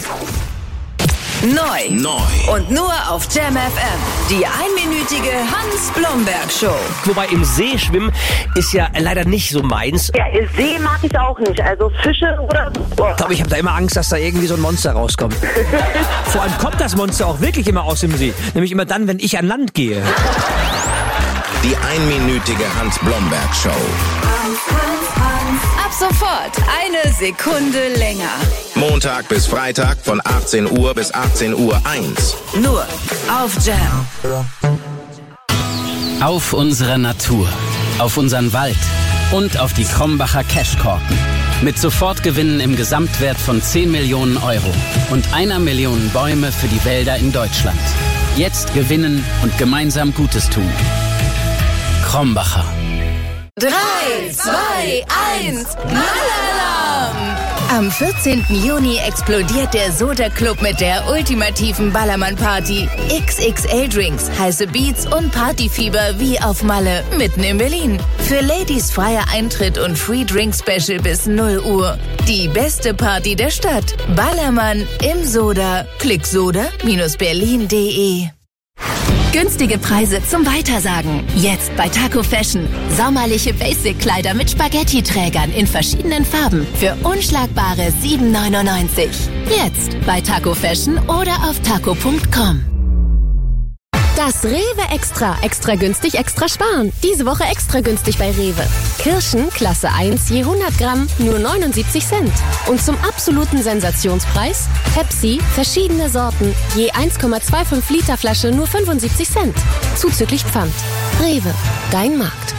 Neu. Neu. Und nur auf Jam F M. Die einminütige Hans-Blomberg-Show. Wobei im See schwimmen ist ja leider nicht so meins. Ja, See mag ich auch nicht. Also Fische oder so. Ich glaube, ich habe da immer Angst, dass da irgendwie so ein Monster rauskommt. Vor allem kommt das Monster auch wirklich immer aus dem See. Nämlich immer dann, wenn ich an Land gehe. Die einminütige Hans-Blomberg-Show. Ab sofort eine Sekunde länger. Montag bis Freitag von achtzehn Uhr bis achtzehn Uhr eins. Nur auf Jam. Auf unsere Natur, auf unseren Wald und auf die Krombacher Cashkorken. Mit Sofortgewinnen im Gesamtwert von zehn Millionen Euro und einer Million Bäume für die Wälder in Deutschland. Jetzt gewinnen und gemeinsam Gutes tun. Krombacher. Drei, zwei, eins, Knallalarm! Am vierzehnten Juni explodiert der Soda Club mit der ultimativen Ballermann-Party. X X L-Drinks, heiße Beats und Partyfieber wie auf Malle, mitten in Berlin. Für Ladies freier Eintritt und Free Drink Special bis null Uhr. Die beste Party der Stadt. Ballermann im Soda. Klick soda Berlin punkt de. Günstige Preise zum Weitersagen. Jetzt bei Taco Fashion. Sommerliche Basic-Kleider mit Spaghetti-Trägern in verschiedenen Farben für unschlagbare sieben neunundneunzig. Jetzt bei Taco Fashion oder auf taco punkt com. Das Rewe Extra. Extra günstig, extra sparen. Diese Woche extra günstig bei Rewe. Kirschen, Klasse eins, je hundert Gramm, nur neunundsiebzig Cent. Und zum absoluten Sensationspreis Pepsi, verschiedene Sorten, je eins Komma fünfundzwanzig Liter Flasche, nur fünfundsiebzig Cent. Zuzüglich Pfand. Rewe, dein Markt.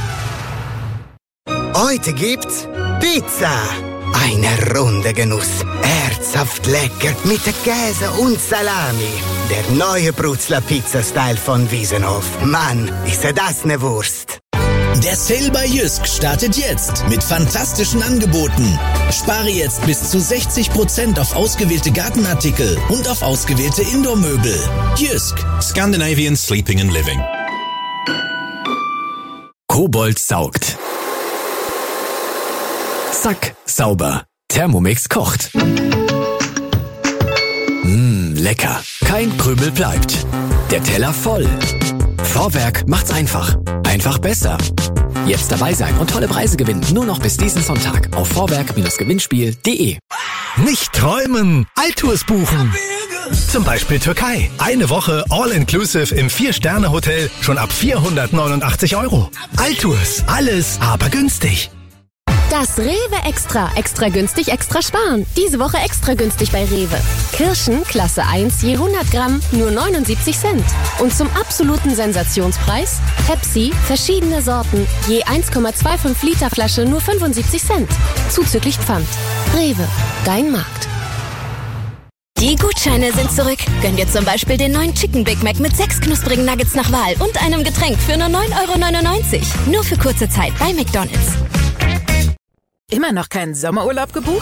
Heute gibt's Pizza. Eine runde Genuss. Herzhaft lecker mit Käse und Salami. Der neue Brutzler Pizza-Style von Wiesenhof. Mann, ist ja das ne Wurst. Der Sale bei Jysk startet jetzt mit fantastischen Angeboten. Spare jetzt bis zu sechzig Prozent auf ausgewählte Gartenartikel und auf ausgewählte Indoor-Möbel. Jysk. Scandinavian Sleeping and Living. Kobold saugt. Zack, sauber. Thermomix kocht. Mmm, lecker. Kein Krümel bleibt. Der Teller voll. Vorwerk macht's einfach. Einfach besser. Jetzt dabei sein und tolle Preise gewinnen. Nur noch bis diesen Sonntag auf vorwerk Gewinnspiel punkt de. Nicht träumen, Altours buchen. Zum Beispiel Türkei. Eine Woche All-Inclusive im Vier-Sterne-Hotel schon ab vierhundertneunundachtzig Euro. Altours, alles aber günstig. Das Rewe Extra. Extra günstig, extra sparen. Diese Woche extra günstig bei Rewe. Kirschen, Klasse eins, je hundert Gramm, nur neunundsiebzig Cent. Und zum absoluten Sensationspreis Pepsi, verschiedene Sorten, je eins Komma fünfundzwanzig Liter Flasche, nur fünfundsiebzig Cent. Zuzüglich Pfand. Rewe, dein Markt. Die Gutscheine sind zurück. Gönn dir zum Beispiel den neuen Chicken Big Mac mit sechs knusprigen Nuggets nach Wahl und einem Getränk für nur neun Euro neunundneunzig. Nur für kurze Zeit bei McDonald's. Immer noch keinen Sommerurlaub gebucht?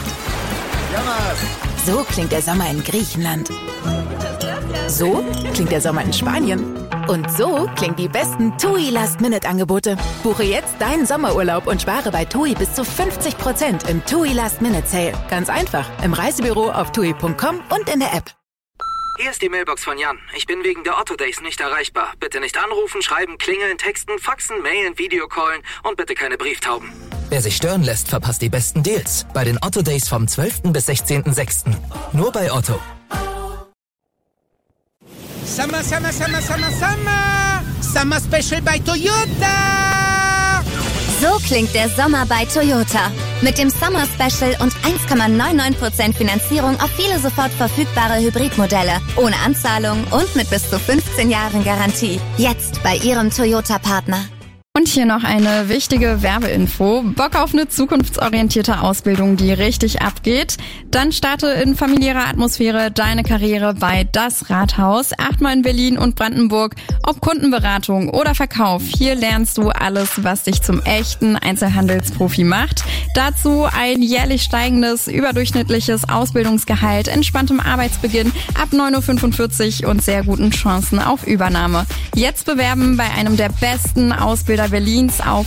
So klingt der Sommer in Griechenland. So klingt der Sommer in Spanien. Und so klingen die besten TUI Last-Minute-Angebote. Buche jetzt deinen Sommerurlaub und spare bei TUI bis zu fünfzig Prozent im TUI Last-Minute-Sale. Ganz einfach, im Reisebüro auf tui punkt com und in der App. Hier ist die Mailbox von Jan. Ich bin wegen der Otto Days nicht erreichbar. Bitte nicht anrufen, schreiben, klingeln, texten, faxen, mailen, Videocallen und bitte keine Brieftauben. Wer sich stören lässt, verpasst die besten Deals. Bei den Otto Days vom zwölften bis sechzehnten sechsten Nur bei Otto. Summer, Summer, Summer, Summer, Summer! Summer Special bei Toyota! So klingt der Sommer bei Toyota. Mit dem Summer Special und eins Komma neunundneunzig Prozent Finanzierung auf viele sofort verfügbare Hybridmodelle. Ohne Anzahlung und mit bis zu fünfzehn Jahren Garantie. Jetzt bei Ihrem Toyota-Partner. Und hier noch eine wichtige Werbeinfo. Bock auf eine zukunftsorientierte Ausbildung, die richtig abgeht? Dann starte in familiärer Atmosphäre deine Karriere bei Das Rathaus. Achtmal in Berlin und Brandenburg. Ob Kundenberatung oder Verkauf, hier lernst du alles, was dich zum echten Einzelhandelsprofi macht. Dazu ein jährlich steigendes, überdurchschnittliches Ausbildungsgehalt, entspanntem Arbeitsbeginn ab neun Uhr fünfundvierzig und sehr guten Chancen auf Übernahme. Jetzt bewerben bei einem der besten Ausbilder Berlins auf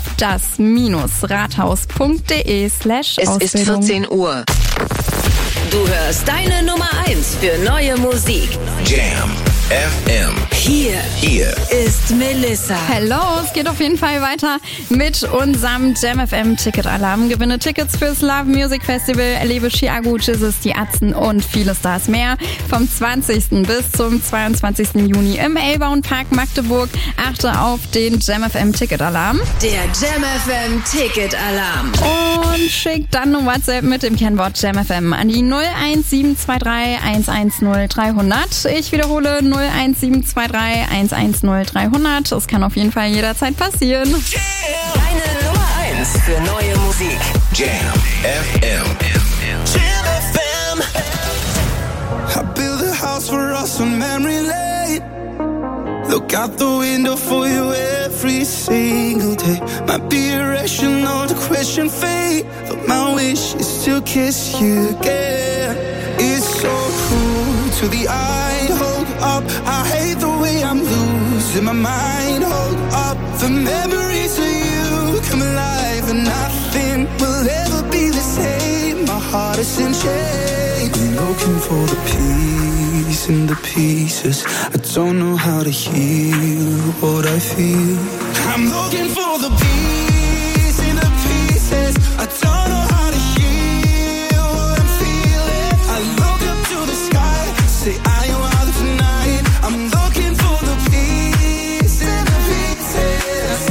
das-rathaus.de slash Ausbildung. Es ist vierzehn Uhr. Du hörst deine Nummer eins für neue Musik. Jam F M. Hier, Hier ist Melissa. Hello, es geht auf jeden Fall weiter mit unserem Jam F M Ticket-Alarm. Gewinne Tickets fürs Love Music Festival, erlebe Chiago, Jesus, die Atzen und viele Stars mehr. Vom zwanzigsten bis zum zweiundzwanzigsten Juni im Elbauen Park Magdeburg. Achte auf den Jam F M Ticket-Alarm. Der Jam F M Ticket-Alarm. Und schick dann eine WhatsApp mit dem Kennwort Jam F M an die null eins sieben zwei drei eins eins null drei null null. Ich wiederhole null eins sieben zwei drei eins eins null drei null null. Das kann auf jeden Fall jederzeit passieren. Deine Nummer eins für neue Musik. Jam F M. Jam F M. I built a house for us on memory lane. Look out the window for you every single day. Might be irrational to question fate, but my wish is to kiss you again. It's so cruel to the eye. Hold up, I hate the way I'm losing my mind. Hold up, the memories of you come alive, and nothing will ever be the same. My heart is in chains. I'm looking for the peace in the pieces. I don't know how to heal what I feel. I'm looking for the peace in the pieces. I don't know how to heal what I'm feeling. I look up to the sky, say I am out tonight. I'm looking for the peace in the pieces.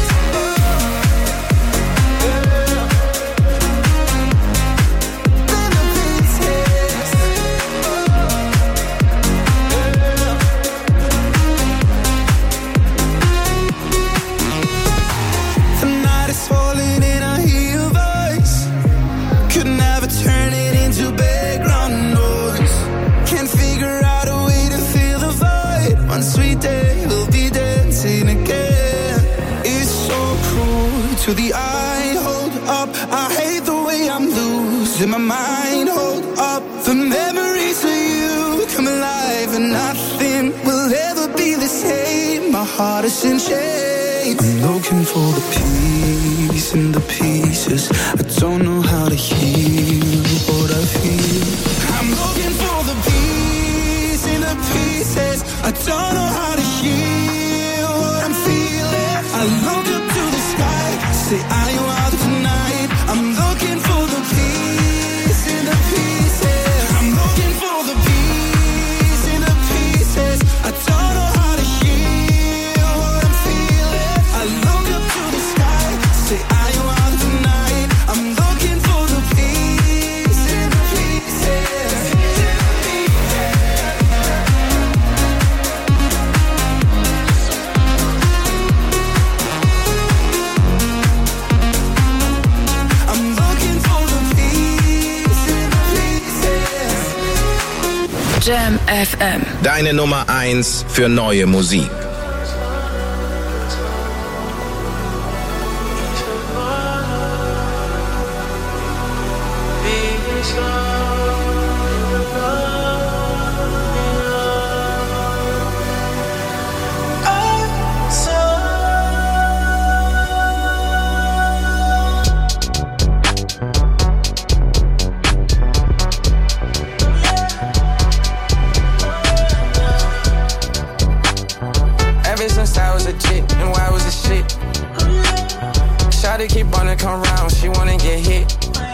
The night is falling and I hear your voice. Could never turn it into background noise. Can't figure out a way to fill the void. One sweet day we'll be dancing again. It's so cruel to the eye. Hold up, I hate the way I'm losing my mind. Hold up, the memories of you come alive, and nothing will ever be the same. My heart is in chains. I'm looking for the peace in the pieces. I don't know how to heal what I feel. I'm looking for the peace in the pieces. I don't know how to heal what I'm feeling. I look up to the sky, say I am out tonight. I'm looking for the peace in the pieces. I'm looking for the peace in the pieces. I don't know how to heal what I'm feeling. I look up to the sky, say I am out tonight. I'm looking for the peace in the pieces. Jam F M. Deine Nummer eins für neue Musik. Keep wanna come round, she wanna get hit.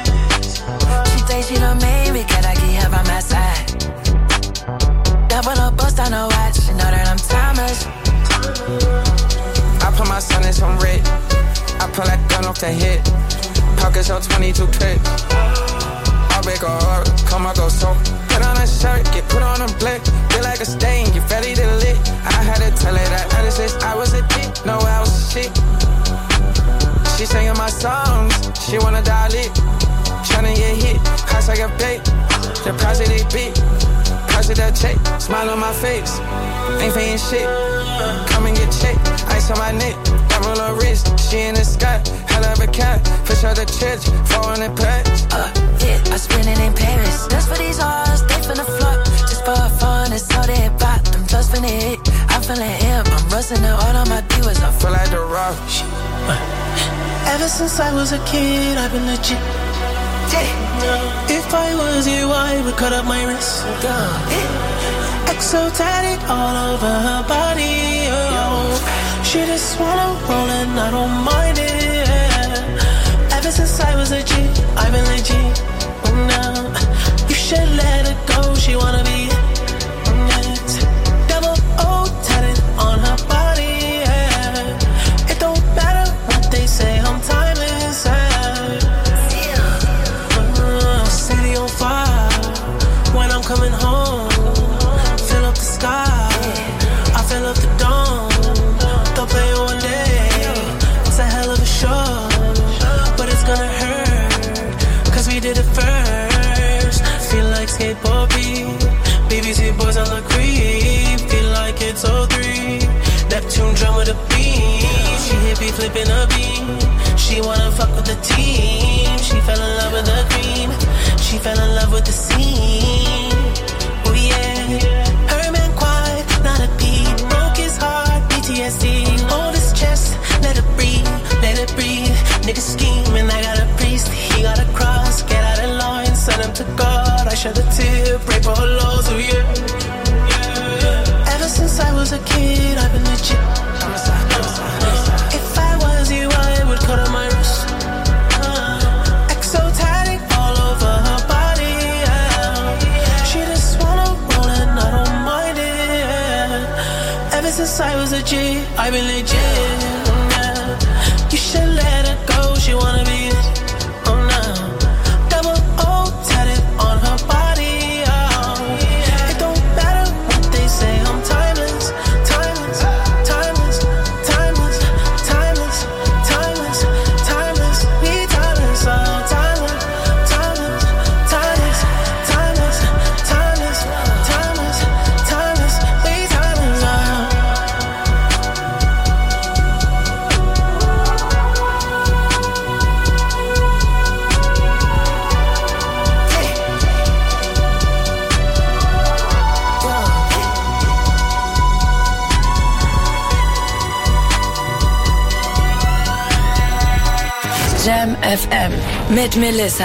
She thinks she done made me, can I keep her by my side? Double up, bust on her watch, she know that I'm timeless. I put my son in some red. I pull that gun off the hip. Pockets up twenty-two clip. I'll break her heart, come I go so. Put on a shirt, get put on a blick. Feel like a stain, get ready to lit. I had to tell her that I just I was a dick, no I was a shit. She singing my songs, she wanna die lit. Tryna get hit, house like a bait. The price of they beat, price of that check. Smile on my face, ain't paying shit. Come and get checked, ice on my neck. Double her wrist, she in the sky. Hell of a cat, fish out the church. four hundred packs. Uh, yeah, I spend it in Paris. Just for these hoes, they finna flood. Just for fun, it's all they bought. Them just finna hit, I'm feeling hip. I'm rusting it all on my divas. I feel like the rock. Ever since I was a kid, I've been legit. Yeah. If I was you, I would cut up my wrist. Yeah. Exo tatted all over her body. Oh. She just wanna roll and I don't mind it. Yeah. Ever since I was a G, I've been legit. Oh, now you should let her go. She wanna be yes. Double O tatted on her body. Yeah. It don't matter what they say. I'm timeless. Yeah. Uh, city on fire when I'm coming home. Fill up the sky. I fill up the dome. Don't play one day. It's a hell of a show, but it's gonna hurt. Cause we did it first. Feel like skateboard beat. B B C boys on the creep. Feel like it's oh three. Neptune drum with a beat. She hippie flipping a beat. She wanna fuck with the team. She fell in love with the cream. She fell in love with the scene. Oh yeah. Her man quiet, not a beat. Broke his heart, P T S D. Hold his chest, let it breathe, let it breathe. Niggas scheming, I got a priest. He got a cross, get out of line, send him to God. I shed a tear, pray for her laws, oh yeah. Ever since I was a kid, I've been legit. If I was you, I would cut on my wrist. Exo tatted all over her body. Yeah. She just wanna roll and I don't mind it. Yeah. Ever since I was a G, I've been legit. Yeah. You should let her go. She wanna be it. Oh no. Double O tatted on her body. Oh. It don't matter what they say. I'm timeless, timeless, timeless, timeless, timeless, timeless, timeless. We timeless, oh timeless, timeless, timeless, timeless, timeless, timeless, timeless. We timeless, oh. Jam F M mit Melissa.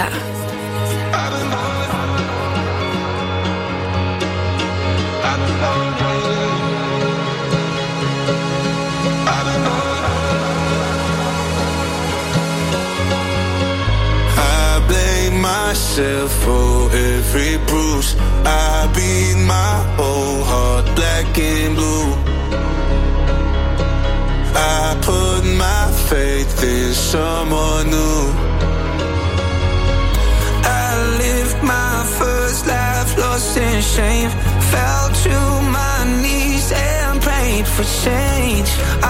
I blame myself for every bruise. I beat my whole heart black and blue. I put my faith in someone new. I lived my first life lost in shame. Fell to my knees and prayed for change.